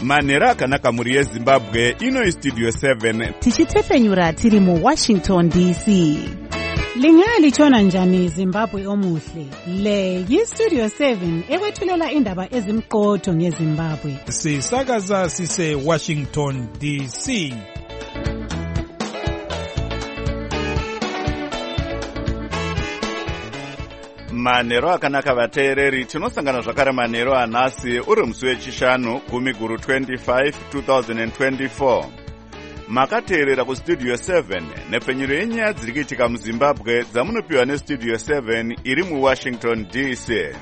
manhero akanaka muri yezimbabwe. Ino istudio 7 tichitefenyura tiri muWashington DC. Lingalitshona njani Zimbabwe omuhle? Le yistudio 7 ekwethulela indaba ezimqotho ngeZimbabwe. Sisakaza sise Washington DC. manhero akanaka vateereri, tinosangana zvakare manhero anhasi uri musi wechishanu 10/25 2024. makateerera kustudio 7 nepfenyuro yenyaya dziri kuitika muZimbabwe dzamunopiwa nestudio 7 iri muWashington DC.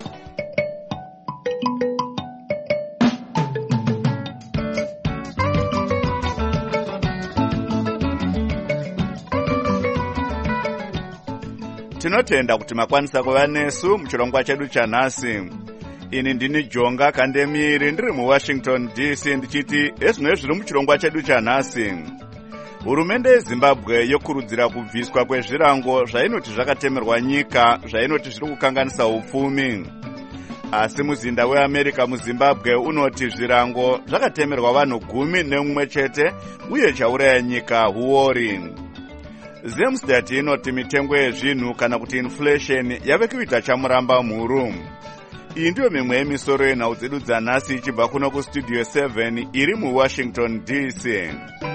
tinotenda kuti makwanisa kuva nesu muchirongwa chedu chanhasi. Ini ndini Jonga Kandemiri ndiri muWashington DC ndichiti ezvino zviri muchirongwa chedu chanhasi. Hurumende yeZimbabwe yokurudzira kubviswa kwezvirango zvainoti zvakatemerwa nyika zvainoti zviri kukanganisa upfumi. Asi muzinda weAmerica muZimbabwe unoti zvirango zvakatemerwa vanhu 11 chete uye chauraya nyika huori. Zemstat inoti mitengo yezvinhu kana kuti inflation yave kuita chamuramba mhuru. Iyi ndiyo mimwe yemisoro yenhau dzedu dzanhasi ichibva kuno kustudio 7 iri muWashington DC.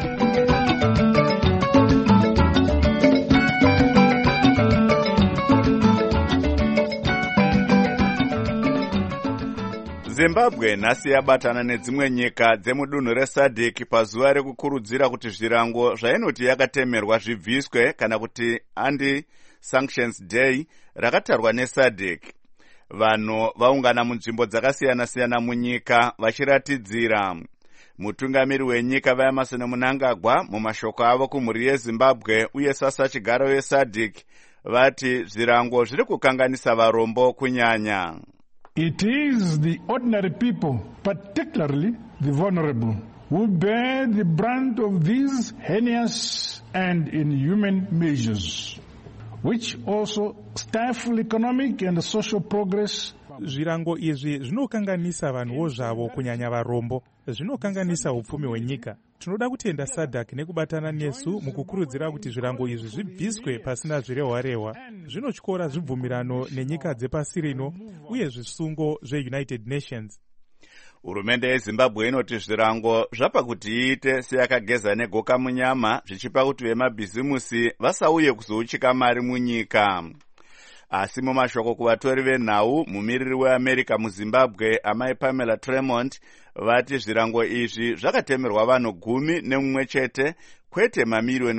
Zimbabwe nhasi yabatana nedzimwe nyika dzemudunhu reSADC pazuva rekukurudzira kuti zvirango zvainoti yakatemerwa zvibviswe kana kuti anti-sanctions day rakatarwa neSADC. Vanhu vaungana munzvimbo dzakasiyana-siyana munyika vachiratidzira. Mutungamiri wenyika vaEmmerson Mnangagwa mumashoko avo kumhuri yeZimbabwe uye sasa chigaro weSADC vati zvirango zviri kukanganisa varombo kunyanya. It is the ordinary people, particularly the vulnerable, who bear the brunt of these heinous and inhuman measures, which also stifle economic and social progress. Zvirango izvi zvinokanganisa vanhuwo zvavo kunyanya varombo, zvinokanganisa upfumi hwenyika. Tinoda kutenda SADC nekubatana nesu mukukurudzira kuti zvirango izvi zvibviswe pasina zvirehwa-rehwa. Zvinotyora zvibvumirano nenyika dzepasi rino uye zvisungo zveUnited Nations. Hurumende yeZimbabwe inoti zvirango zvapa kuti iite seyakageza negoka munyama zvichipa kuti vemabhizimusi vasauye kuzouchika mari munyika. Asi mumashoko kuvatori venhau, mumiriri weAmerica muZimbabwe amai Pamela Tremont vati zvirango izvi zvakatemerwa vanhu 11 chete kwete mamiliyoni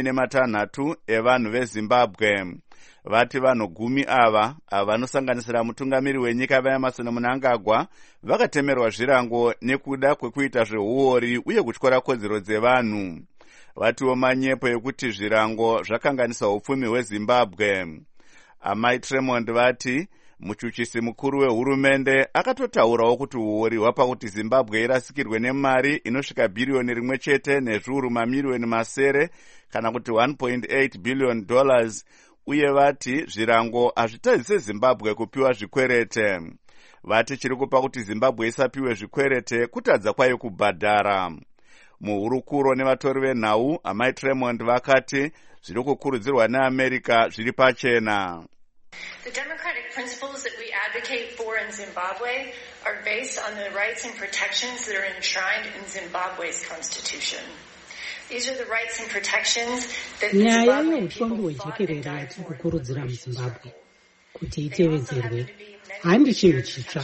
16 evanhu veZimbabwe. Vati vanhu 10 ava vanosanganisira mutungamiri wenyika vaEmmerson Mnangagwa vakatemerwa zvirango nekuda kwekuita zvehuori uye kutyora kodzero dzevanhu. Vatiwo manyepo ekuti zvirango zvakanganisa upfumi hweZimbabwe. Amai Tremont vati muchuchisi mukuru wehurumende akatotaurawo kuti huori hwapa kuti Zimbabwe irasikirwe nemari inosvika bhiriyoni 1 chete nezviuru mamiliyoni masere kana kuti $1.8 billion, uye vati zvirango hazvitadzise Zimbabwe kupiwa zvikwerete. Vati chiri kupa kuti Zimbabwe isapiwe zvikwerete kutadza kwayo kubhadhara. Muhurukuro nevatori venhau amai Tremont vakati zviri kukurudzirwa neAmerica zviri pachena. The democratic principles that we advocate for in Zimbabwe are based on the rights and protections that are enshrined in Zimbabwe's constitution. These are the rights and protections that the Zimbabwean people fought and died for. Kukurudzira muZimbabwe kuti itevedzerwe handi chinhu chitsva.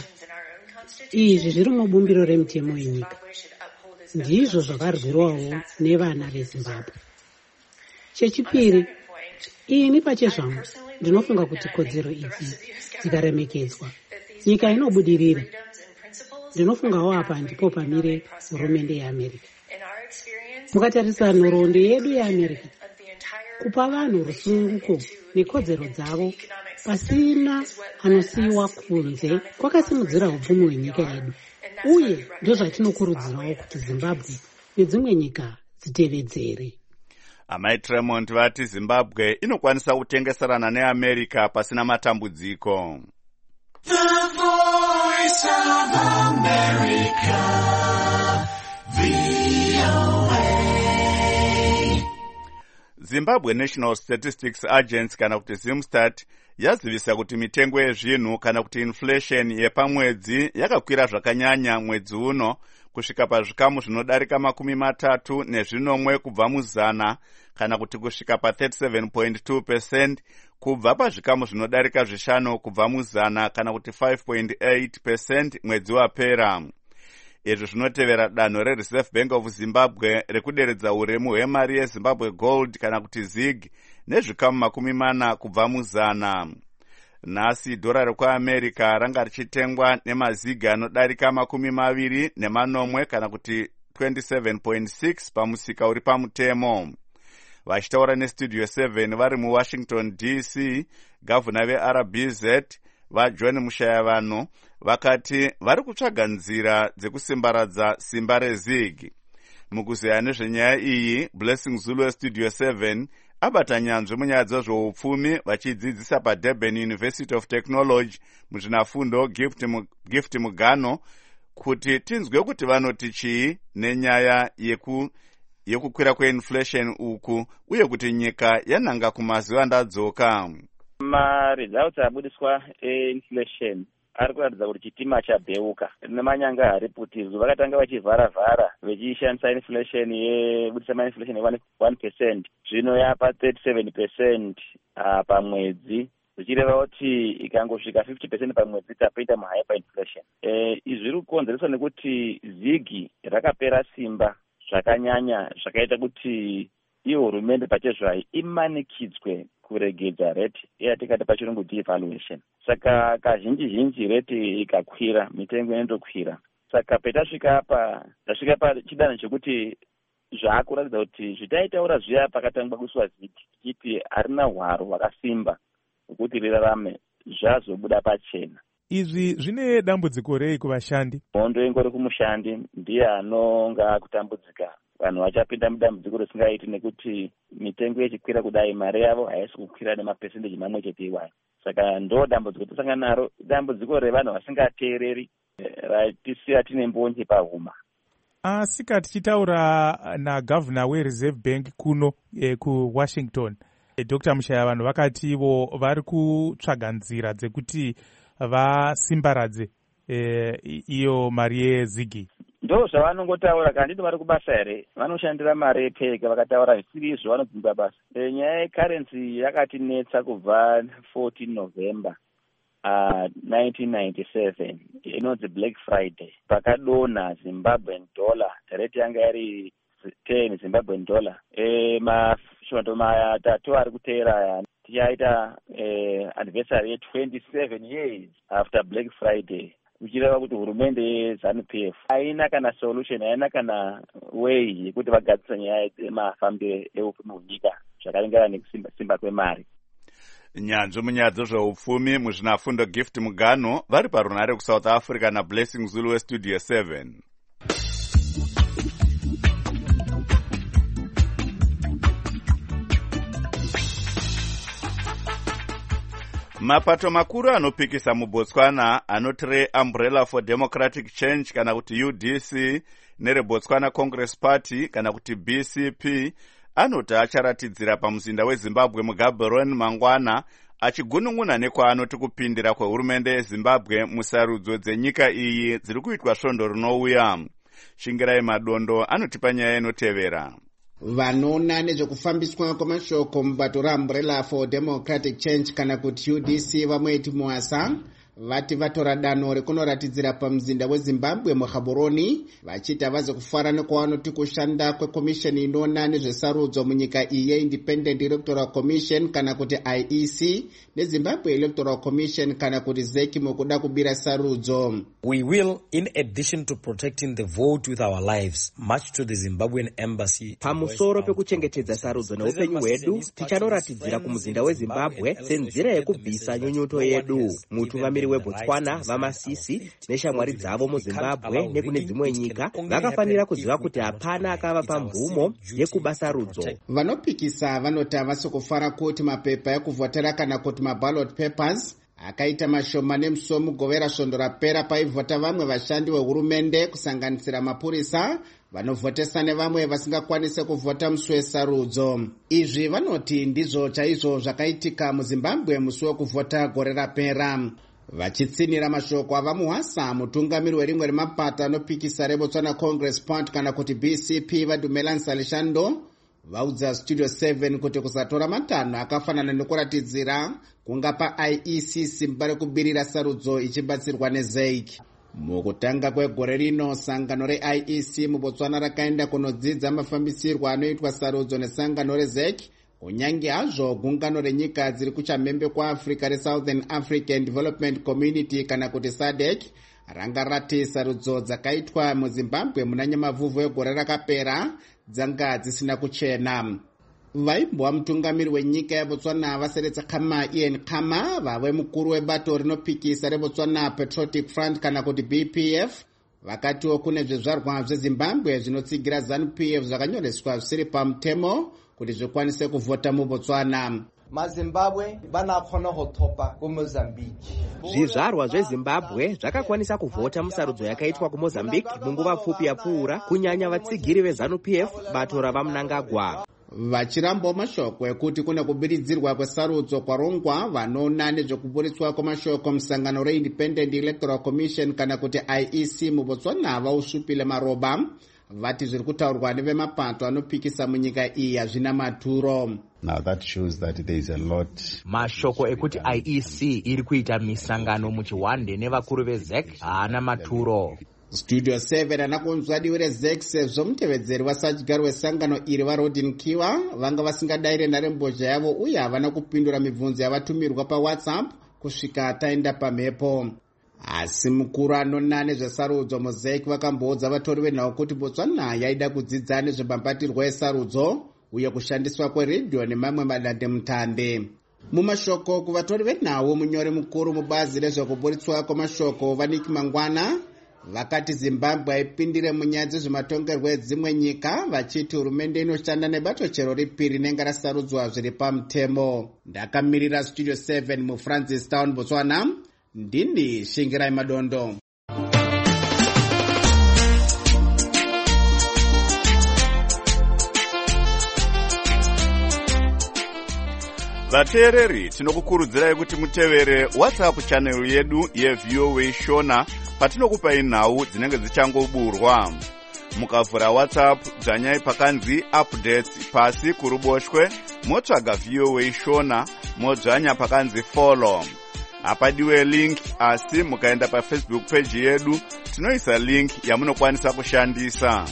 Izvi zviri mubumbiro remitemo yenyika. Ndizvo zvakarwirwawo nevana veZimbabwe. Chechipiri, ini pachezvangu ndinofunga kuti kodzero idzi dzikaremekedzwa nyika inobudirira. Ndinofungawo apa ndipo pamire hurumende yeAmerica. Mukatarisa nhoroondo yedu yeAmerica, kupa vanhu rusununguko nekodzero dzavo pasina anosiyiwa kunze kwakasimudzira upfumi hwenyika yedu, uye ndozvatinokurudzirawo kuti Zimbabwe nedzimwe nyika dzitevedzere. Amai Tremont vati Zimbabwe inokwanisa kutengeserana neAmerica pasina matambudziko. The voice Voice of America, VOA. Zimbabwe National Statistics Agency kana kuti Zimstat yazivisa kuti mitengo yezvinhu kana kuti inflation yepamwedzi yakakwira zvakanyanya mwedzi uno kusvika pazvikamu zvinodarika 30 kubva muzana kana kuti kusvika pa 37.2% kubva pazvikamu zvinodarika 5 kubva muzana kana kuti 5.8% mwedzi wapera. Izvi zvinotevera danho reReserve Bank of Zimbabwe rekuderedza uremu hwemari yeZimbabwe Gold kana kuti ZiG nezvikamu 40 kubva muzana. Nhasi dhora rekuAmerica ranga richitengwa nemazigi anodarika 20 kana kuti 27.6 pamusika uri pamutemo. Vachitaura nestudio 7 vari muWashington DC, gavhuna veRBZ vaJohn Mushayavanhu vakati vari kutsvaga nzira dzekusimbaradza simba rezig. Mukuzeya nezvenyaya iyi, Blessing Zulu westudio 7 abata nyanzvi munyaya dzezveupfumi vachidzidzisa paDurban University of Technology muzvinafundo Gift Mugano kuti tinzwe kuti vanoti chii nenyaya yekukwira kweinflation uku uye kuti nyika yananga kumazuva ndadzoka. Results abudiswa inflation ari kuratidza kuti chitima chabheuka nemanyanga hariputizwa. Vakatanga vachivhara vechishandisa inflation yebudisa inflation ye 1%, zvino yapa 37% pamwedzi, zvichireva kuti ikangosvika 50% pamwedzi tapoita muhyperinflation. Izvi zviri kukonzereswa nekuti zigi rakapera simba zvakanyanya zvakaita kuti iyo hurumende pachezvayo imanikidzwe kuregedza rate yatikati pachirungu devaluation. Saka kazhinji rate ikakwira mitengo inotokwira. Saka petasvika pa chidanho chekuti zvaakuratidza kuti zvitaitaura zviya pakatangwa kuswa zigi chiti harina hwaro hwakasimba kuti rirarame zvazobuda pachena. Izvi zvine dambudziko rei kuvashandi? Hondo ingori kumushandi ndiye anonga kutambudzika. Vanhu vachapinda mudambudziko risingaiti nekuti mitengo yechikwira kudai mari yavo haisi kukwira nemapercentage mamwe chete iwayo. Saka ndo dambudziko tosangana naro, dambudziko revanhu vasingateereri ratisiya tine mbonje pahuma. Asika tichitaura nagavhuna weReserve Bank kuno kuWashington, Dr. Mushayavanhu vakati ivo vari kutsvaga nzira dzekuti vasimbaradze iyo mari yezigi. Ndo zvavanongotaura, kandi vari kubasa here, vanoshandira mari yepeka. Vakataura zvisiri izvo vanodzimba basa. Nyaya yecurrency yakatinetsa kubva 14 November 1997, inonzi Black Friday. Pakadonha Zimbabwean dollar, rate yanga iri 10 Zimbabwean dollar. Mashoto matatu ari kuteera tichaita anniversary ye 27 years after Black Friday. Uchireva kuti hurumende yeZANU-PF haina kana solution, haina kana way yekuti vagadzisa nyaya yemafambiro eupfumi munyika zvakaringana nekusimba kwemari. Nyanzvi munyaya dzezveupfumi muzvinafundo Gift Mugano vari parunhare kuSouth Africa naBlessing Zulu westudio 7. Mapato makuru anopikisa muBotswana anoti Umbrella for Democratic Change kana kuti UDC nereBotswana Congress Party kana kuti BCP anoti acharatidzira pamuzinda weZimbabwe muGaborone mangwana achigunun'una nekwaanoti kupindira kwehurumende yeZimbabwe musarudzo dzenyika iyi dziri kuitwa svondo rinouya. Shingirai Madondo anotipa nyaya inotevera. Vanoona nezvekufambiswa kwamashoko mubato raUmbrella for Democratic Change kana kuti UDC vamweti Mwasa vati vatora danho rekunoratidzira pamuzinda weZimbabwe muGaborone vachiti havazi kufara nekwavanoti kushanda kwekomisheni inoona nezvesarudzo munyika iyi yeIndependent Electoral Commission kana kuti IEC neZimbabwe Electoral Commission kana kuti ZEC mukuda kubira sarudzo. We will, in addition to protecting the vote with our lives, march to the Zimbabwean embassy. Pamusoro pekuchengetedza sarudzo neupenyu hwedu, tichanoratidzira kumuzinda weZimbabwe senzira yekubvisa nyunyuto yedu. Mutungamiri weBotswana vaMasisi neshamwari dzavo muZimbabwe nekune dzimwe nyika vakafanira kuziva kuti hapana akavapa mvumo yekuba sarudzo. Vanopikisa vanoti havasi kufara kuti mapepa ekuvhotera kana kuti maballot papers akaita mashoma nemusi womugovera svondo rapera paivhota vamwe vashandi vehurumende kusanganisira mapurisa vanovhotesa nevamwe vasingakwanise kuvhota musi wesarudzo. Izvi vanoti ndizvo chaizvo zvakaitika muzimbabwe musi wekuvhota gore rapera. Vachitsinira mashoko avamuhasa, mutungamiri werimwe remapata anopikisa reBotswana Congress Party kana kuti BCP Vadumela Nsalishando vaudza Studio 7 kuti kusatora matanho akafanana nekuratidzira kungapa IEC simba rekubirira sarudzo ichibatsirwa neZEC. Mukutanga kwegore rino, sangano reIEC muBotswana rakaenda kunodzidza mafambisirwo anoitwa sarudzo nesangano reZEC, kunyange hazvo gungano renyika dziri kuchamhembe kwaAfrica reSouthern African Development Community kana kuti SADC ranga rati sarudzo dzakaitwa muZimbabwe muna Nyamavhuvhu egore rakapera dzanga dzisina kuchena. Vaimbwa mutungamiri wenyika yeBotswana vaseretsa Khama Ian Khama, vave mukuru webato rinopikisa reBotswana Patriotic Front kana kuti BPF, vakatiwo kune zvizvarwa zveZimbabwe zvinotsigira ZANU-PF zvakanyoreswa zvisiri pamutemo kuti zvikwanise kuvhota muBotswana. mazimbabwe vanakona kutopa kumozambique. Zvizvarwa zveZimbabwe zvakakwanisa kuvhota musarudzo yakaitwa kuMozambique munguva pfupi yapfuura, kunyanya vatsigiri veZANU-PF bato ravaMnangagwa. Vachirambawo mashoko ekuti kune kubiridzirwa kwesarudzo kwarongwa vanoona nezvekuburitswa kwamashoko musangano reIndependent Electoral Commission kana kuti IEC muBotswana vausvipile maroba, vati zviri kutaurwa nevemapato anopikisa munyika iyi hazvina maturo. Now that shows that there is a lot. Mashoko ekuti IEC iri kuita misangano muchiwande nevakuru veZEC haana maturo. Studio 7 anakunzwa divi reZEC sezvo mutevedzeri wasachigaro wesangano iri vaRodin Kiwa vanga vasingadayire nharembozha yavo uye havana kupindura mibvunzo yavatumirwa paWhatsApp kusvika taenda pamhepo. Asi mukuru anona nezvesarudzo muZEC vakamboudza vatori venhau kuti Botswana yaida kudzidza nezvemambatirwo esarudzo uye kushandiswa kweredhiyo nemamwe madandemutande. Mumashoko kuvatori venhau, munyori mukuru mubazi rezvekuburitswa kwamashoko Vaniki Mangwana vakati Zimbabwe ipindire munyaya dzezvematongerwo edzimwe nyika, vachiti hurumende inoshanda nebato chero ripiri rinenge rasarudzwa zviri pamutemo. Ndakamirira Studio 7 muFrancistown, Botswana, ndini Shingirai Madondo. Vateereri, tinokukurudzirai kuti mutevere WhatsApp channel yedu yeVOA Shona patinokupai nhau dzinenge dzichangoburwa. Mukavhura WhatsApp dzanyai pakanzi updates pasi kuruboshwe, motsvaga VOA Shona, modzvanya pakanzi follow. Hapadiwe link, asi mukaenda paFacebook page yedu tinoisa link yamunokwanisa kushandisa.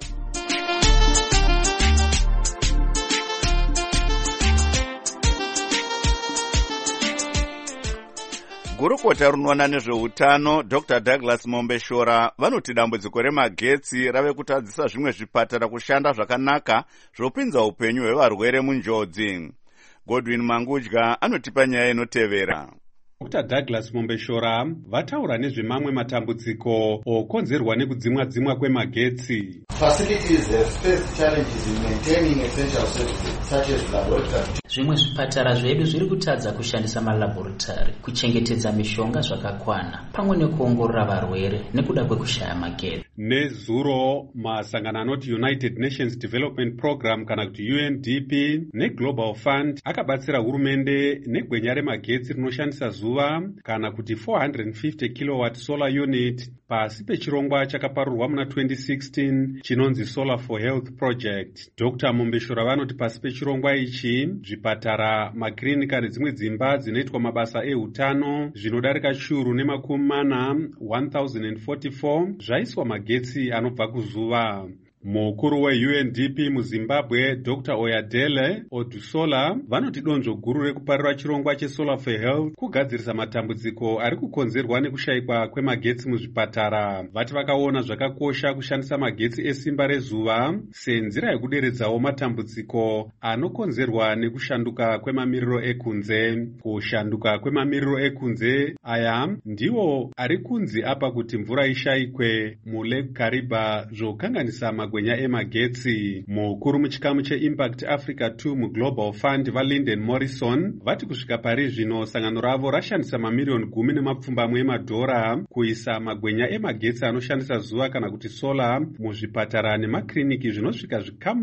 Gurukota runoona nezveutano Dr. Douglas Mombeshora vanoti dambudziko remagetsi rave kutadzisa zvimwe zvipatara kushanda zvakanaka zvopinza upenyu hwevarwere munjodzi. Godwin Mangudya anotipa nyaya inotevera. Dr. Douglas Mombeshora vataura nezvemamwe matambudziko okonzerwa nekudzimwa kwemagetsi. Facilities have faced challenges in maintaining essential services such as laboratory. Zvimwe zvipatara zvedu zviri kutadza kushandisa malaboratory kuchengetedza mishonga zvakakwana pamwe nekuongorora varwere nekuda kwekushaya magetsi. Nezuro masangano anoti United Nations Development Program kana kuti UNDP neGlobal Fund akabatsira hurumende negwenya remagetsi rinoshandisa zuva kana kuti 450 kilowatt solar unit pasi pechirongwa chakaparurwa muna 2016 chinonzi Solar for Health Project. Dr. Mombeshora vanoti pasi pechirongwa ichi zvipatara, makirinika nedzimwe dzimba dzinoitwa mabasa ehutano zvinodarika shuru nemakumi mana 1044 zvaiswa magetsi anobva kuzuva. Mukuru weUNDP muZimbabwe Dr. Oyadele Odusola vanoti donzvo guru rekuparira chirongwa cheSolar for Health kugadzirisa matambudziko ari kukonzerwa nekushayikwa kwemagetsi muzvipatara. Vati vakaona zvakakosha kushandisa magetsi esimba rezuva senzira yekuderedzawo matambudziko anokonzerwa nekushanduka kwemamiriro ekunze. Kushanduka kwemamiriro ekunze aya ndiwo ari kunzi apa kuti mvura ishayikwe muLake Kariba zvokanganisa magwenya emagetsi. Mukuru muchikamu cheImpact Africa 2 muGlobal Fund vaLyndon Morrison vati kusvika pari zvino sangano ravo rashandisa mamiriyoni 10 emadhora kuisa magwenya emagetsi anoshandisa zuva kana kuti sola muzvipatara nemakliniki zvinosvika zvikamu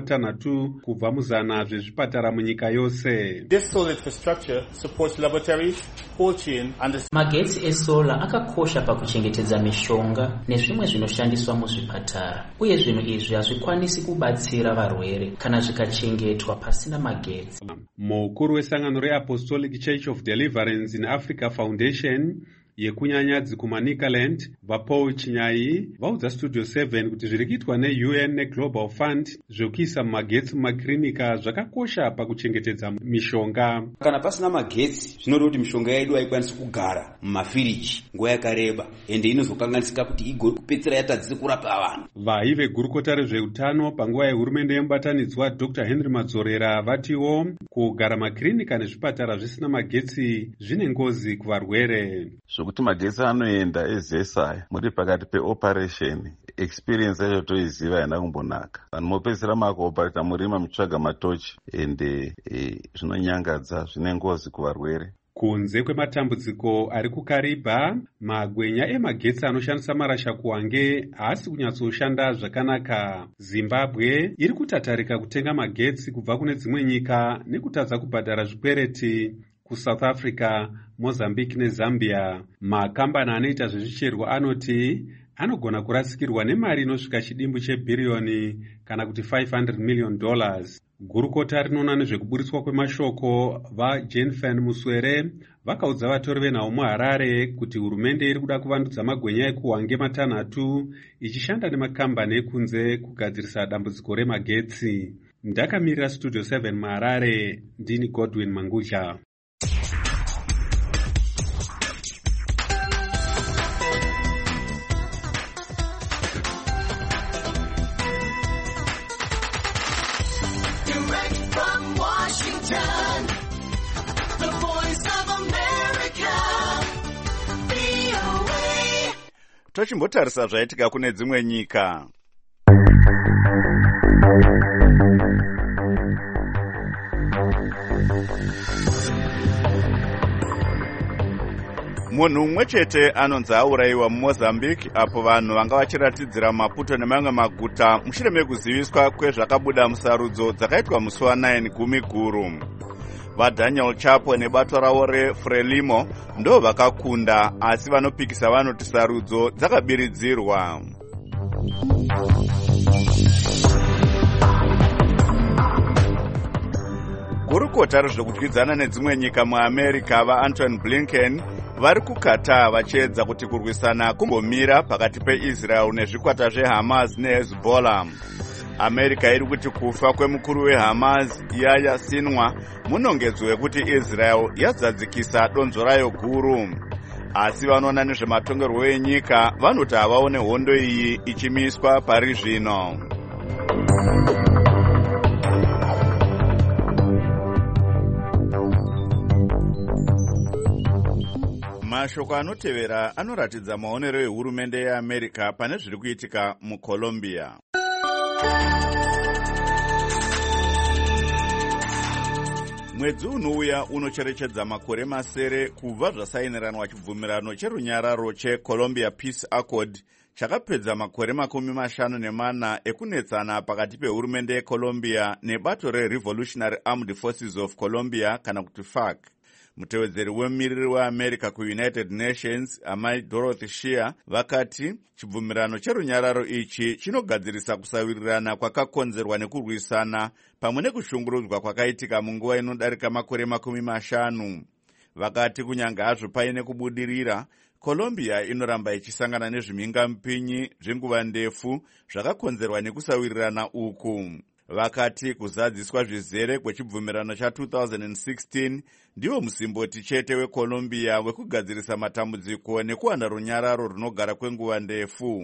60 kubva muzana zvezvipatara munyika yose. This solar infrastructure supports laboratories, cold chain and the... Magetsi esola akakosha pakuchengetedza mishonga nezvimwe zvinoshandiswa muzvipatara, uye zvinhu izvi hazvikwanisi kubatsira varwere kana zvikachengetwa pasina magetsi. Mukuru wesangano reApostolic Church of Deliverance in Africa Foundation yekunyanyadzi kuManicaland vaPaul Chinyai vaudza Studio 7 kuti zviri kuitwa neUN neGlobal Fund zvokuisa magetsi mumakirinika zvakakosha pakuchengetedza mishonga. Kana pasina magetsi zvinoda kuti mishonga yedu haikwanisi kugara mumafiriji nguva yakareba ende inozokanganisika kuti igopedzera yatadzise kurapa vanhu. Vai vegurukota rezveutano panguva yehurumende yemubatanidzwa Dr. Henry Madzorera vatiwo kugara makirinika nezvipatara zvisina magetsi zvine ngozi kuvarwere. Zvokuti magetsi anoenda ezesaya muri pakati peoperation experience yacho toiziva haina kumbonaka. Vanhu mopedzisira makuoparata murima muchitsvaga matochi ende zvinonyangadza zvine ngozi kuvarwere. Kunze kwematambudziko ari kuKaribha, magwenya emagetsi anoshandisa marashakuwange haasi kunyatsoshanda zvakanaka. Zimbabwe iri kutatarika kutenga magetsi kubva kune dzimwe nyika nekutadza kubhadhara zvikwereti kuSouth Africa, Mozambique neZambia. Makambani anoita zvezvicherwa anoti anogona kurasikirwa nemari inosvika chidimbu chebhiriyoni kana kuti $500 million. Gurukota rinoona nezvekuburitswa kwemashoko vaJenfen Muswere vakaudza vatori venhau muHarare kuti hurumende iri kuda kuvandudza magwenya ekuwange 6 ichishanda nemakambani ekunze kugadzirisa dambudziko remagetsi. Ndakamirira Studio 7 muHarare, ndini Godwin Manguja. Tochimbotarisa zvaitika kune dzimwe nyika. Munhu umwe chete anonzi aurayiwa muMozambique apo vanhu vanga vachiratidzira Maputo nemamwe maguta mushure mekuziviswa kwezvakabuda musarudzo dzakaitwa musi wa9 gumi guru. VaDaniel Chapo nebato ravo reFrelimo ndo vakakunda, asi vanopikisa vanoti sarudzo dzakabiridzirwa. Gurukota rezvekudyidzana nedzimwe nyika muAmerica vaAntony Blinken vari kuKatar vachiedza kuti kurwisana kumbomira pakati peIsrael nezvikwata zveHamas neHezbollah. America iri kuti kufa kwemukuru weHamas Yahya Sinwar munongedzo wekuti Israel yazadzikisa donzo rayo guru. Asi vanoona nezvematongerwo enyika vanoti havaone hondo iyi ichimiswa pari zvino. Mashoko anotevera anoratidza maonero ehurumende yeAmerica pane zviri kuitika muColombia. Mwedzi unouya unocherechedza makore masere kubva zvasainiranwa chibvumirano cherunyararo cheColombia Peace Accord chakapedza makore 54 ekunetsana pakati pehurumende yeColombia nebato reRevolutionary Armed Forces of Colombia kana kuti FARC. Mutevedzeri wemumiriri weAmerica kuUnited Nations amai Dorothy Shea vakati chibvumirano cherunyararo ichi chinogadzirisa kusawirirana kwakakonzerwa nekurwisana pamwe nekushungurudzwa kwakaitika munguva inodarika makore 50. Vakati kunyange hazvo paine kubudirira, Colombia inoramba ichisangana nezvimhingamupinyi zvenguva ndefu zvakakonzerwa nekusawirirana uku. Vakati kuzadziswa zvizere kwechibvumirano cha2016 ndiwo musimboti chete weColombia wekugadzirisa matambudziko nekuwana runyararo runogara kwenguva ndefu.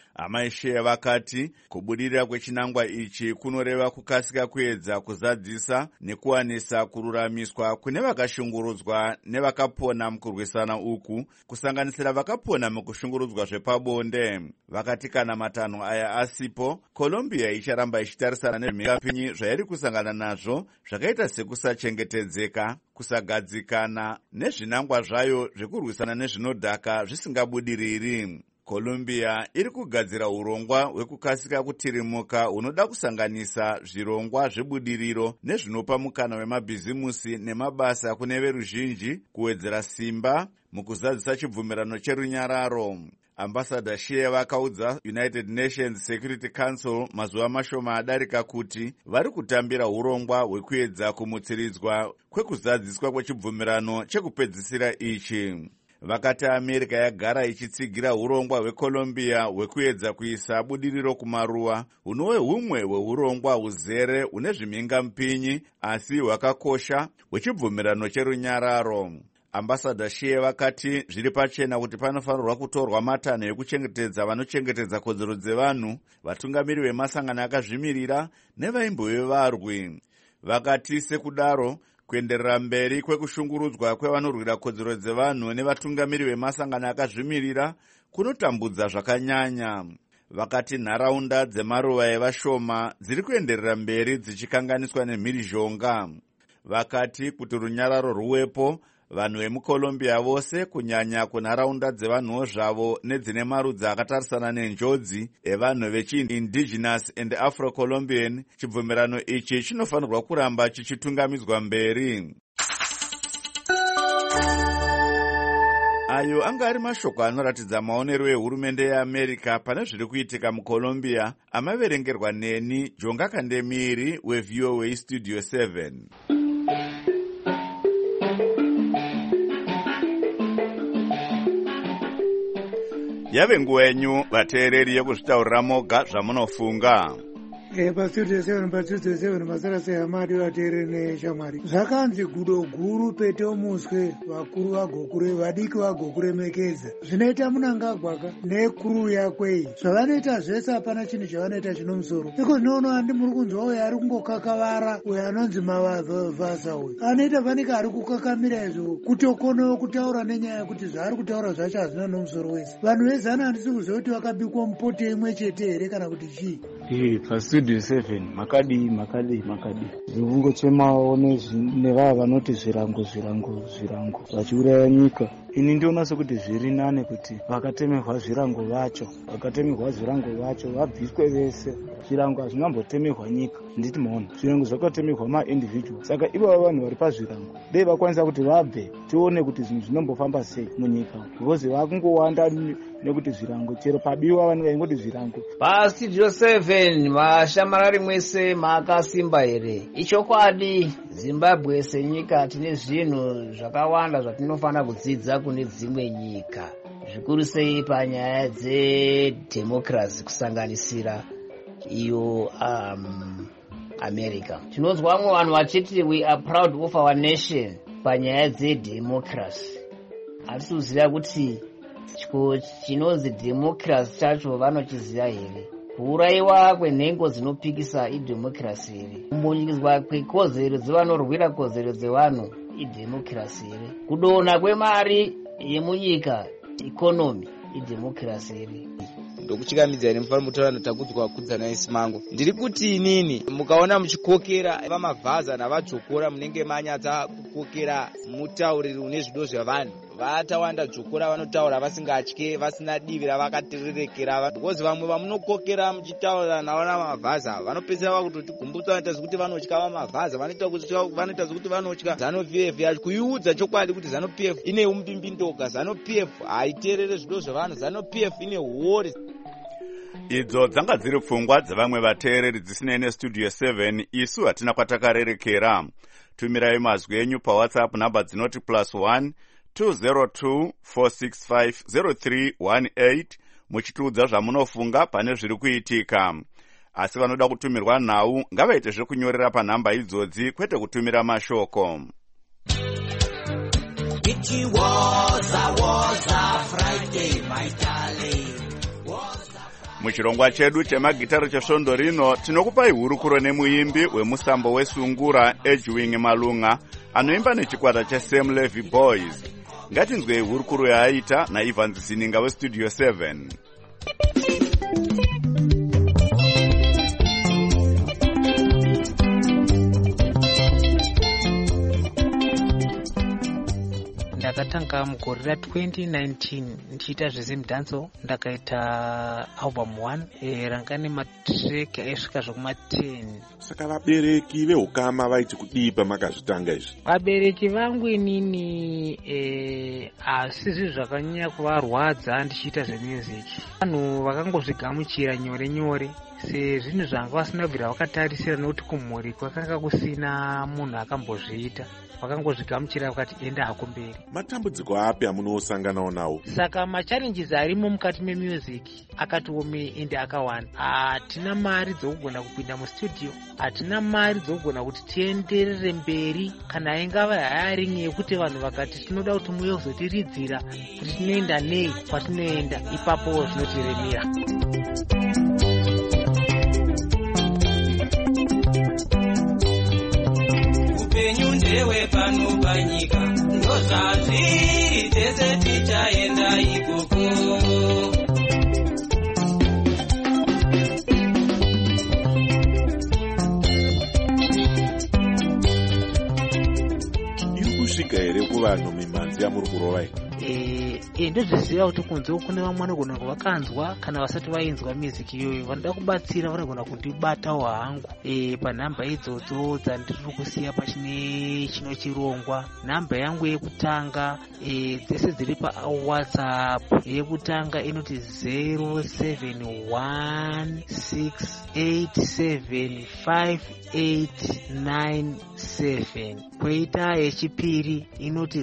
Amaishe vakati kubudirira kwechinangwa ichi kunoreva kukasika kuedza kuzadzisa nekuwanisa kururamiswa kune vakashungurudzwa nevakapona mukurwisana uku, kusanganisira vakapona mukushungurudzwa zvepabonde. Vakati kana matanho aya asipo, Colombia icharamba ichitarisana nezvimhingapinyi zvairi kusangana nazvo zvakaita sekusachengetedzeka, kusagadzikana nezvinangwa zvayo zvekurwisana nezvinodhaka zvisingabudiriri. Colombia iri kugadzira urongwa hwekukasika kutirimuka hunoda kusanganisa zvirongwa zvebudiriro nezvinopa mukana wemabhizimusi nemabasa kune veruzhinji kuwedzera simba mukuzadzisa chibvumirano cherunyararo. Ambassador Shea vakaudza United Nations Security Council mazuva mashoma adarika kuti vari kutambira urongwa hwekuedza kumutsiridzwa kwekuzadziswa kwechibvumirano chekupedzisira ichi. Vakati America yagara ichitsigira urongwa hweColombia hwekuedza kuisa budiriro kumaruwa, hunove humwe hweurongwa huzere hune zvimhingamupinyi asi hwakakosha hwechibvumirano cherunyararo. Ambassador Shea vakati zviri pachena kuti panofanirwa kutorwa matanho ekuchengetedza vanochengetedza kodzero dzevanhu, vatungamiri vemasangano akazvimirira nevaimbove varwi. Vakati sekudaro kuenderera mberi kwekushungurudzwa kwevanorwira kodzero dzevanhu nevatungamiri vemasangano akazvimirira kunotambudza zvakanyanya. Vakati nharaunda dzemaruva evashoma dziri kuenderera mberi dzichikanganiswa nemhirizhonga. Vakati kuti runyararo ruwepo, vanhu vemuColombia vose kunyanya kunharaunda dzevanhuwo zvavo nedzine marudzi akatarisana nenjodzi evanhu vechi-indigenous and Afro-Colombian, chibvumirano ichi chinofanirwa kuramba chichitungamidzwa mberi. Ayo anga ari mashoko anoratidza maonero ehurumende yeAmerica pane zviri kuitika muColombia, amaverengerwa neni Jonga Kandemiri weVOA Studio 7. Yave nguva yenyu vateereri yekuzvitaurira moga zvamunofunga. Pastudio 7 mazara sehamari vateereri neshamwari. Zvakanzi gudo guru pete omuswe, vakuru vagokure, vadiki vagokuremekedza. Zvinoita munangagwaka nekuru yakwei. Zvavanoita zvese hapana chinhu chavanoita chino musoro. Iko zvinoona handi muri kunzwa uyo ari kungokakavara, uyo anonzi mavasa uyo. Anoita fanika ari kukakamira izvo kutokonawo kutaura nenyaya yekuti zvaari kutaura zvacho hazvina nomusoro wese. Vanhu vezana handisi kuziva kuti vakabikwa mupote imwe chete here kana kuti chii. Pastudio 7 makadi zvikungochemawo nevava vanoti zvirango vachiuraya nyika. Ini ndinoona sekuti zviri nane kuti vakatemerwa zvirango vacho vabviswe vese. Zvirango hazvingambotemerwa nyika, nditi maona zvirango zvakatemerwa maindividual. Saka ivo vanhu vari pazvirango dei vakwanisa kuti vabve tione kuti zvinhu zvinombofamba sei munyika, because vakungowanda nekuti zvirango chero pabiwa vanhu vaingoti zvirango. Pastudio 7 mashamarari mwese makasimba here. Ichokwadi Zimbabwe senyika tine zvinhu zvakawanda zvatinofanira kudzidza kune dzimwe nyika, zvikuru sei panyaya dzedhemokirasi kusanganisira iyo America. Tinonzwa vamwe vanhu vachiti we are proud of our nation panyaya dzedhemokirasi. Hatisi kuziva kuti chinonzi dhemokirasi chacho vanochiziva here. Kuurayiwa kwenhengo dzinopikisa idhemokirasi here. Kumbunyikidzwa kwekodzero dzevanorwira kodzero dzevanhu idhemokirasi here. Kudonha kwemari yemunyika ikonomi idhemokirasi here. Ndokuchikamidzira here mufanira mutaura notakudzwa kudzana isi mangu. Ndiri kuti inini mukaona muchikokera vamavhaza navadzokora munenge manyatsa kukokera mutauriri une zvido zvavanhu. Vatawanda dzokora vanotaura vasingatye, vasina divi ravakatererekera. Because vamwe vamunokokera muchitaura nawana mavhaza vanopedzera vakutoti gumbutsa vanoita zvekuti vanotya vamavhaza, vanoita zvekuti vanotya ZANU-PF yacho. Kuiudza chokwadi kuti ZANU-PF ine umbimbindoga, ZANU-PF haiterere zvido zvavanhu, ZANU-PF ine huori. Idzo dzanga dziri pfungwa dzevamwe vateereri dzisinei neStudio 7. Isu hatina kwatakarerekera. Tumirai mazwi enyu paWhatsApp namba dzinoti +1 202 465 0318 muchitiudza zvamunofunga pane zviri kuitika. Asi vanoda kutumirwa nhau ngavaite zvekunyorera panhamba idzodzi, kwete kutumira mashoko. It was a Friday, my darling. muchirongwa chedu chemagitari chesvondo rino tinokupai hurukuro nemuimbi wemusambo wesungura Edwin Malunga anoimba nechikwata cheSam Levy Boys. Ngatinzwei hurukuro yaaita naIvan Zininga weStudio 7. Ndakatanga mugore ra2019 ndichiita zvezemudhanso. Ndakaita album 1 ranga nematrack aisvika zvokuma10. Saka vabereki veukama vaiti kudii pamakazvitanga izvi? Vabereki vangu inini asizvi zvakanyanya kuvarwadza ndichiita zvemusic. Vanhu vakangozvigamuchira nyore nyore sezvinhu zvanga vasina kubvira vakatarisira, nokuti kumhuri kwakanga kusina munhu akambozviita. Vakangozvigamuchira vakati enda hako mberi. Matambudziko api amunosanganawo nawo? Saka machallenges arimo mukati memusic akatiome ende akawanda. Hatina mari dzokugona kupinda mustudio, hatina mari dzokugona kuti tienderere mberi, kana ingava hiring yekuti vanhu vakati tinoda kuti muye kuzotiridzira kuti tinoenda nei kwatinoenda, ipapo zvinotiremera. Upenyu ndewe pano panyika, ndozvazviri tese tichaenda ikoko. Iri kusvika here kuvanhu mimanzi yamuri kurova iyi? Ndozviziva kuti kunze kune vamwe vanogona kuvakanzwa kana vasati vainzwa music iyoyo, vanoda kubatsira vanogona kundibatawo hangu panhamba idzodzo dzandiri kusiya pachine chino chirongwa. Nhamba yangu yekutanga dzese dziri paWhatsApp. Yekutanga inoti 0716875897. Kwoita yechipiri inoti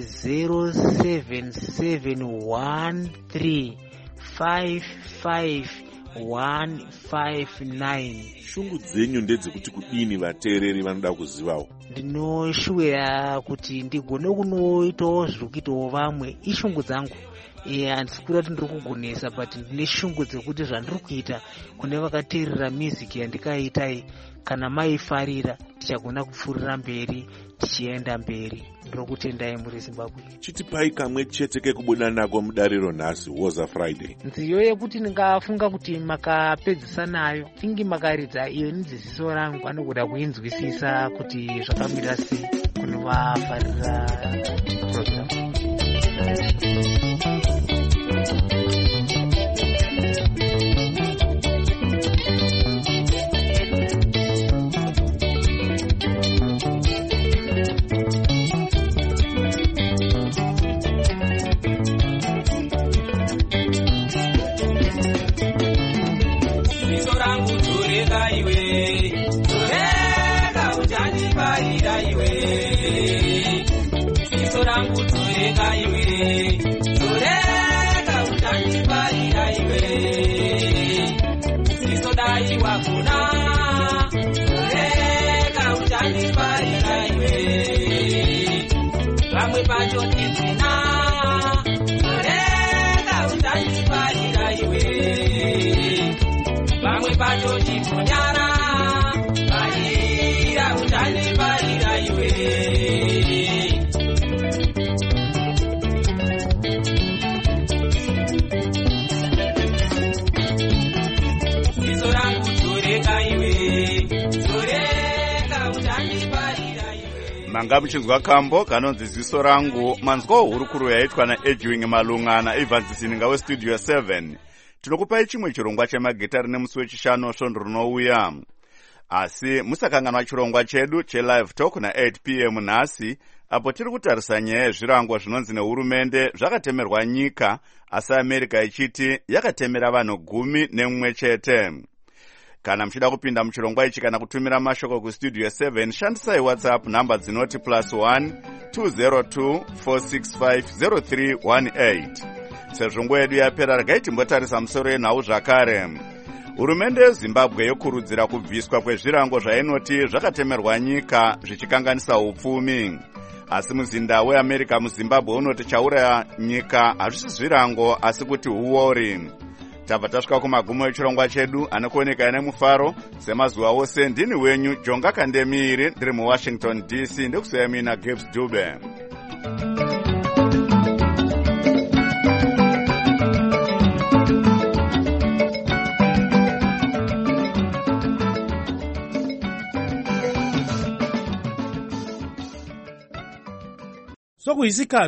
0771355159. Shungu dzenyu ndedzekuti kudini vateereri vanoda kuzivawo? Ndinoshuwira kuti ndigone kunoitawo zviri kuitawo vamwe. Ishungu dzangu. Handisi kuda kuti ndiri kugonesa, but ndine shungu dzekuti zvandiri kuita kune vakateerera music yandikaitai, kana maifarira tichagona kupfuurira mberi tichienda mberi. Ndiri kutendai muri Zimbabwe. Chitipai kamwe chete kekubuda nako mudariro nhasi Woza Friday. Nziyo yekuti ndingafunga kuti makapedzisa nayo, fingi makaridza iyo nidziziso rangu, anogoda kuinzwisisa kuti zvakamira sei kunovafarira program. Vamwe pacho tizina rega utanifarira iwe, vamwe pacho chikunyara farira utanifarira iwe. Ziso rangu zoreka iwe, zoreka utanifarira iwe. Manga muchinzwa kambo kanonzi ziso rangu, manzwa hurukuro yaitwa naEdwin Malunga naIvan Zininga weStudio 7. Tinokupai chimwe chirongwa chemagitari nemusi wechishanu svondo rinouya. Asi musakanganwa chirongwa chedu chelive talk na8 p.m. nhasi, apo tiri kutarisa nyaya yezvirango zvinonzi nehurumende zvakatemerwa nyika, asi America ichiti yakatemera vanhu 11 chete. Kana muchida kupinda muchirongwa ichi kana kutumira mashoko kuStudio 7, shandisai WhatsApp namba dzinoti +1 202 465 0318. Sezvo nguva yedu yapera, regai timbotarisa musoro yenhau zvakare. Hurumende yeZimbabwe yokurudzira kubviswa kwezvirango zvainoti zvakatemerwa nyika zvichikanganisa upfumi. Asi muzinda weAmerica muZimbabwe unoti chauraya nyika hazvisi zvirango asi kuti huori. tabva tasvika kumagumo echirongwa chedu anokuoneka nemufaro semazuva ose. Ndini wenyu Jonga Kandemiri, ndiri muWashington DC. Ndikusiyamina Gibbs Dube. Sokuyisikhathi